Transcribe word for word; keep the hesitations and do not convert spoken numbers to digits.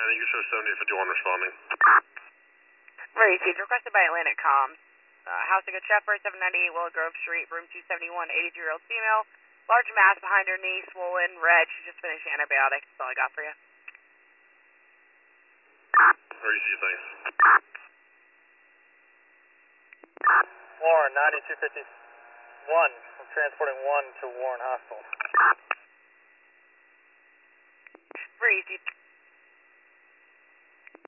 And you show seventy fifty-one responding. Received. Requested by Atlantic Comms. Uh, House of Good Shepherd, seven ninety-eight Willow Grove Street, room two seventy-one, eighty-two-year-old female. Large mass behind her knee, swollen, red. She just finished antibiotics. That's all I got for you. Receive, thanks. Warren, ninety-two fifty-one. I'm transporting one to Warren Hospital. Received.